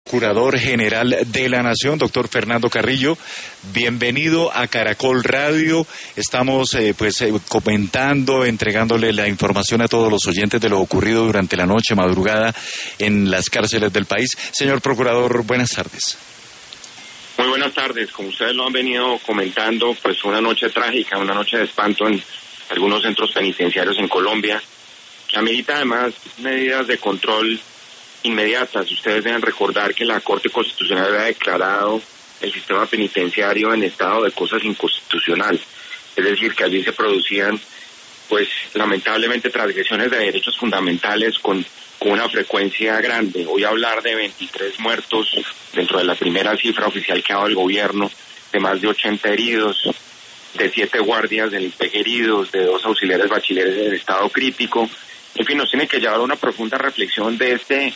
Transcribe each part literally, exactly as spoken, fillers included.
Procurador General de la Nación, doctor Fernando Carrillo. Bienvenido a Caracol Radio. Estamos eh, pues eh, comentando, entregándole la información a todos los oyentes de lo ocurrido durante la noche, madrugada, en las cárceles del país. Señor Procurador, buenas tardes. Muy buenas tardes. Como ustedes lo han venido comentando, pues una noche trágica, una noche de espanto en algunos centros penitenciarios en Colombia, que amerita además medidas de control inmediatas. Ustedes deben recordar que la Corte Constitucional había declarado el sistema penitenciario en estado de cosas inconstitucional, es decir, que allí se producían, pues lamentablemente, transgresiones de derechos fundamentales con, con una frecuencia grande. Voy a hablar de veintitrés muertos dentro de la primera cifra oficial que ha dado el gobierno, de más de ochenta heridos, de siete guardias del I P E G heridos, de dos auxiliares bachilleres en estado crítico. En fin, nos tiene que llevar a una profunda reflexión de este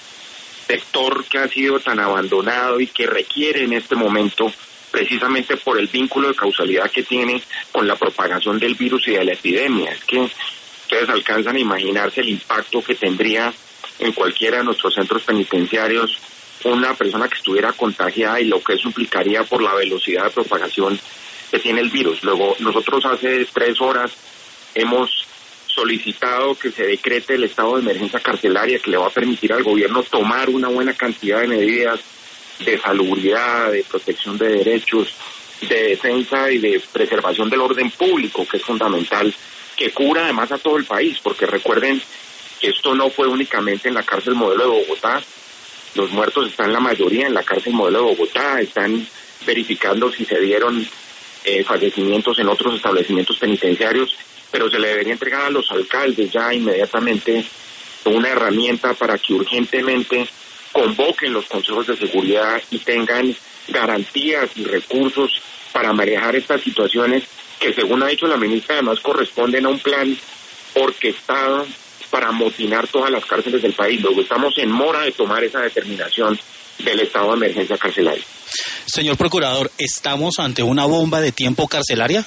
sector que ha sido tan abandonado y que requiere en este momento, precisamente por el vínculo de causalidad que tiene con la propagación del virus y de la epidemia. Es que ustedes alcanzan a imaginarse el impacto que tendría en cualquiera de nuestros centros penitenciarios una persona que estuviera contagiada y lo que eso implicaría por la velocidad de propagación que tiene el virus. Luego, nosotros hace tres horas hemos solicitado que se decrete el estado de emergencia carcelaria, que le va a permitir al gobierno tomar una buena cantidad de medidas de salubridad, de protección de derechos, de defensa y de preservación del orden público, que es fundamental, que cubra además a todo el país, porque recuerden que esto no fue únicamente en la cárcel modelo de Bogotá. Los muertos están la mayoría en la cárcel modelo de Bogotá, están verificando si se dieron eh, fallecimientos en otros establecimientos penitenciarios, pero se le debería entregar a los alcaldes ya inmediatamente una herramienta para que urgentemente convoquen los consejos de seguridad y tengan garantías y recursos para manejar estas situaciones que, según ha dicho la ministra, además corresponden a un plan orquestado para amotinar todas las cárceles del país. Luego estamos en mora de tomar esa determinación del estado de emergencia carcelaria. Señor Procurador, ¿estamos ante una bomba de tiempo carcelaria?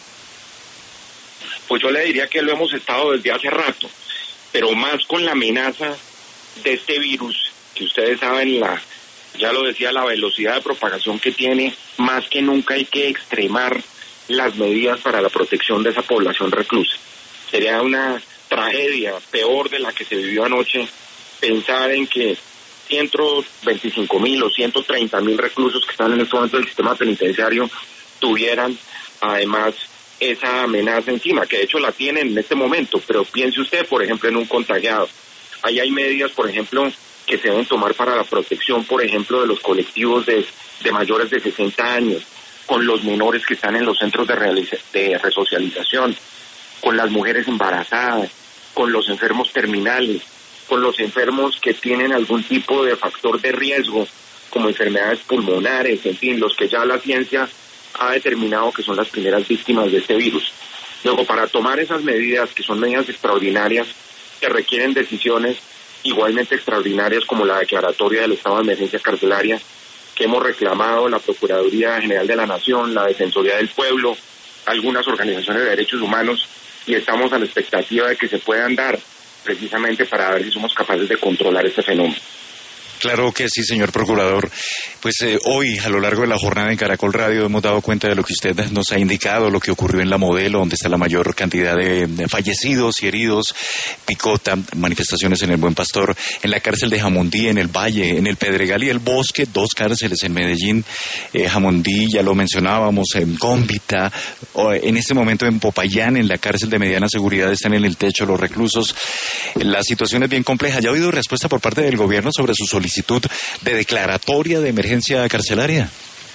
Pues yo le diría que lo hemos estado desde hace rato, pero más con la amenaza de este virus, que ustedes saben, la, ya lo decía, la velocidad de propagación que tiene, más que nunca hay que extremar las medidas para la protección de esa población reclusa. Sería una tragedia peor de la que se vivió anoche pensar en que ciento veinticinco mil o ciento treinta mil reclusos que están en este momento del sistema penitenciario tuvieran además esa amenaza encima, que de hecho la tienen en este momento. Pero piense usted, por ejemplo, en un contagiado. Ahí hay medidas, por ejemplo, que se deben tomar para la protección, por ejemplo, de los colectivos de, de mayores de sesenta años, con los menores que están en los centros de, realiza- de resocialización, con las mujeres embarazadas, con los enfermos terminales, con los enfermos que tienen algún tipo de factor de riesgo, como enfermedades pulmonares, en fin, los que ya la ciencia ha determinado que son las primeras víctimas de este virus. Luego, para tomar esas medidas, que son medidas extraordinarias, que requieren decisiones igualmente extraordinarias como la declaratoria del estado de emergencia carcelaria, que hemos reclamado la Procuraduría General de la Nación, la Defensoría del Pueblo, algunas organizaciones de derechos humanos, y estamos a la expectativa de que se puedan dar precisamente para ver si somos capaces de controlar este fenómeno. Claro que sí, señor Procurador. Pues eh, hoy, a lo largo de la jornada en Caracol Radio, hemos dado cuenta de lo que usted nos ha indicado, lo que ocurrió en La Modelo, donde está la mayor cantidad de, de fallecidos y heridos, Picota, manifestaciones en el Buen Pastor, en la cárcel de Jamundí, en el Valle, en el Pedregal y el Bosque, dos cárceles en Medellín, eh, Jamundí, ya lo mencionábamos, en Cómbita, o en este momento en Popayán, en la cárcel de mediana seguridad, están en el techo los reclusos. La situación es bien compleja. ¿Ya ha habido respuesta por parte del gobierno sobre su solicitud de declaratoria de emergencia carcelaria?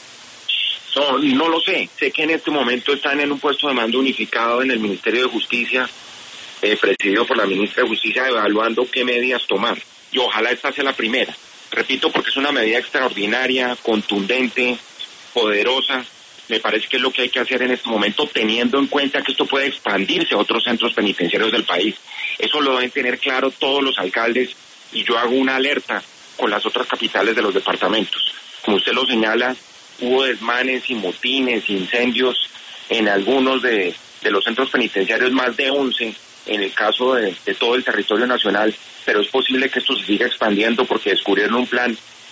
No, no lo sé. Sé que en este momento están en un puesto de mando unificado en el Ministerio de Justicia, eh, presidido por la ministra de Justicia, evaluando qué medidas tomar. Y ojalá esta sea la primera. Repito, porque es una medida extraordinaria, contundente, poderosa. Me parece que es lo que hay que hacer en este momento, teniendo en cuenta que esto puede expandirse a otros centros penitenciarios del país. Eso lo deben tener claro todos los alcaldes, y yo hago una alerta con las otras capitales de los departamentos. Como usted lo señala, hubo desmanes y motines, incendios en algunos de, de los centros penitenciarios, más de once en el caso de, de todo el territorio nacional, pero es posible que esto se siga expandiendo porque descubrieron un plan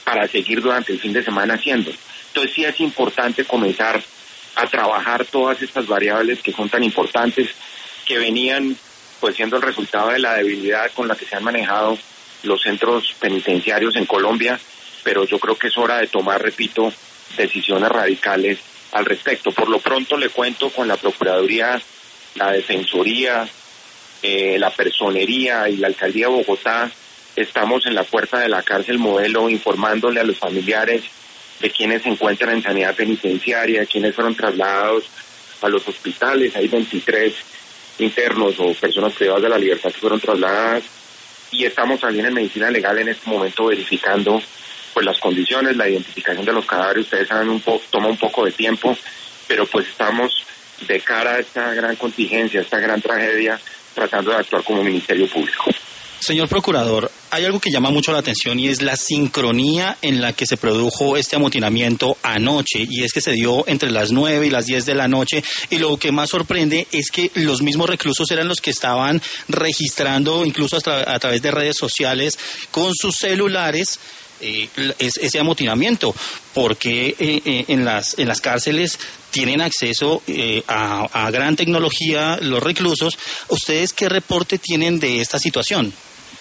para seguir durante el fin de semana haciendo. Entonces sí es importante comenzar a trabajar todas estas variables que son tan importantes, que venían pues siendo el resultado de la debilidad con la que se han manejado los centros penitenciarios en Colombia, pero yo creo que es hora de tomar, repito, decisiones radicales al respecto. Por lo pronto le cuento con la Procuraduría, la Defensoría, eh, la Personería y la Alcaldía de Bogotá, estamos en la puerta de la cárcel Modelo informándole a los familiares de quienes se encuentran en sanidad penitenciaria, quienes fueron trasladados a los hospitales. Hay veintitrés internos o personas privadas de la libertad que fueron trasladadas, y estamos también en medicina legal en este momento verificando pues las condiciones, la identificación de los cadáveres. Ustedes saben, un poco, toma un poco de tiempo, pero pues estamos de cara a esta gran contingencia, a esta gran tragedia, tratando de actuar como Ministerio Público. Señor Procurador, hay algo que llama mucho la atención y es la sincronía en la que se produjo este amotinamiento anoche, y es que se dio entre las nueve y las diez de la noche, y lo que más sorprende es que los mismos reclusos eran los que estaban registrando, incluso a, tra- a través de redes sociales, con sus celulares, eh, es, ese amotinamiento, porque eh, eh, en las en las cárceles tienen acceso eh, a, a gran tecnología los reclusos. ¿Ustedes qué reporte tienen de esta situación?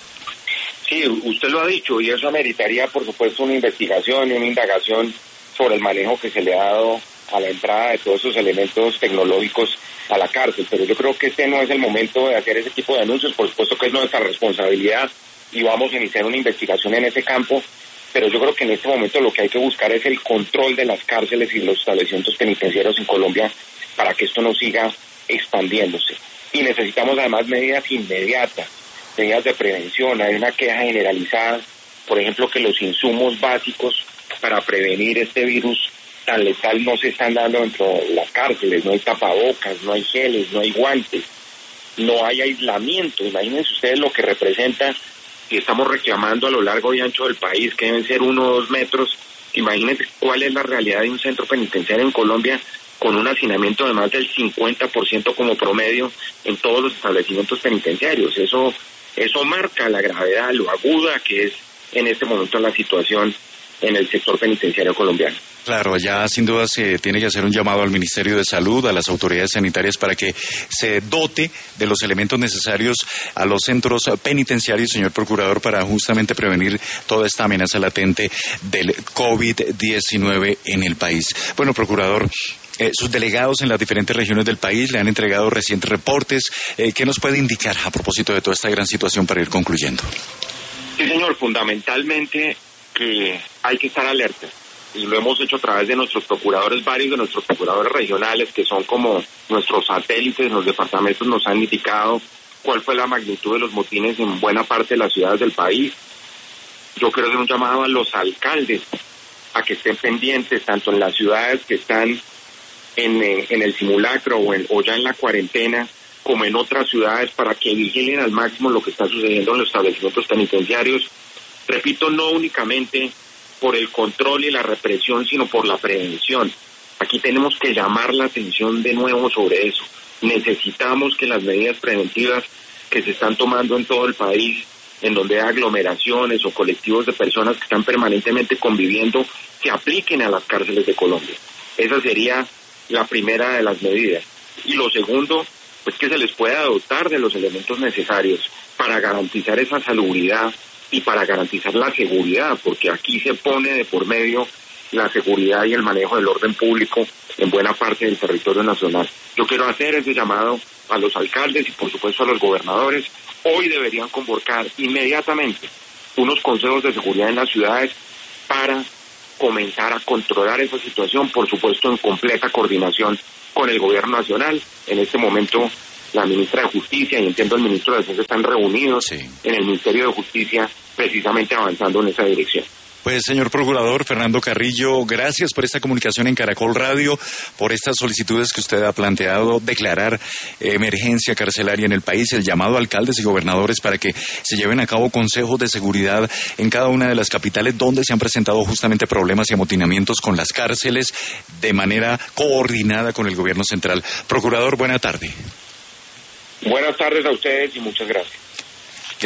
Sí, usted lo ha dicho, y eso ameritaría, por supuesto, una investigación y una indagación sobre el manejo que se le ha dado a la entrada de todos esos elementos tecnológicos a la cárcel. Pero yo creo que este no es el momento de hacer ese tipo de anuncios. Por supuesto que es nuestra responsabilidad y vamos a iniciar una investigación en ese campo, pero yo creo que en este momento lo que hay que buscar es el control de las cárceles y los establecimientos penitenciarios en Colombia para que esto no siga expandiéndose. Y necesitamos además medidas inmediatas, medidas de prevención. Hay una queja generalizada, por ejemplo, que los insumos básicos para prevenir este virus tan letal no se están dando dentro de las cárceles. No hay tapabocas, no hay geles, no hay guantes, no hay aislamiento. Imagínense ustedes lo que representa, si estamos reclamando a lo largo y ancho del país que deben ser uno o dos metros. Imagínense cuál es la realidad de un centro penitenciario en Colombia con un hacinamiento de más del cincuenta por ciento como promedio en todos los establecimientos penitenciarios. Eso Eso marca la gravedad, lo aguda que es en este momento la situación en el sector penitenciario colombiano. Claro, ya sin duda se tiene que hacer un llamado al Ministerio de Salud, a las autoridades sanitarias, para que se dote de los elementos necesarios a los centros penitenciarios, señor Procurador, para justamente prevenir toda esta amenaza latente del COVID diecinueve en el país. Bueno, Procurador, Eh, sus delegados en las diferentes regiones del país le han entregado recientes reportes. Eh, ¿Qué nos puede indicar a propósito de toda esta gran situación para ir concluyendo? Sí, señor, fundamentalmente que hay que estar alerta, y lo hemos hecho a través de nuestros procuradores. Varios de nuestros procuradores regionales, que son como nuestros satélites en los departamentos, nos han indicado cuál fue la magnitud de los motines en buena parte de las ciudades del país. Yo quiero hacer un llamado a los alcaldes a que estén pendientes, tanto en las ciudades que están En, en el simulacro o, en, o ya en la cuarentena, como en otras ciudades, para que vigilen al máximo lo que está sucediendo en los establecimientos penitenciarios. Repito, no únicamente por el control y la represión, sino por la prevención. Aquí tenemos que llamar la atención de nuevo sobre eso. Necesitamos que las medidas preventivas que se están tomando en todo el país, en donde hay aglomeraciones o colectivos de personas que están permanentemente conviviendo, se apliquen a las cárceles de Colombia. Esa sería la primera de las medidas. Y lo segundo, pues que se les pueda dotar de los elementos necesarios para garantizar esa salubridad y para garantizar la seguridad, porque aquí se pone de por medio la seguridad y el manejo del orden público en buena parte del territorio nacional. Yo quiero hacer ese llamado a los alcaldes y por supuesto a los gobernadores. Hoy deberían convocar inmediatamente unos consejos de seguridad en las ciudades para comenzar a controlar esa situación, por supuesto en completa coordinación con el gobierno nacional. En este momento la ministra de Justicia y entiendo el ministro de Defensa están reunidos sí. en el Ministerio de Justicia, precisamente avanzando en esa dirección. Pues, señor Procurador Fernando Carrillo, gracias por esta comunicación en Caracol Radio, por estas solicitudes que usted ha planteado, declarar emergencia carcelaria en el país, el llamado a alcaldes y gobernadores para que se lleven a cabo consejos de seguridad en cada una de las capitales donde se han presentado justamente problemas y amotinamientos con las cárceles de manera coordinada con el gobierno central. Procurador, buena tarde. Buenas tardes a ustedes y muchas gracias.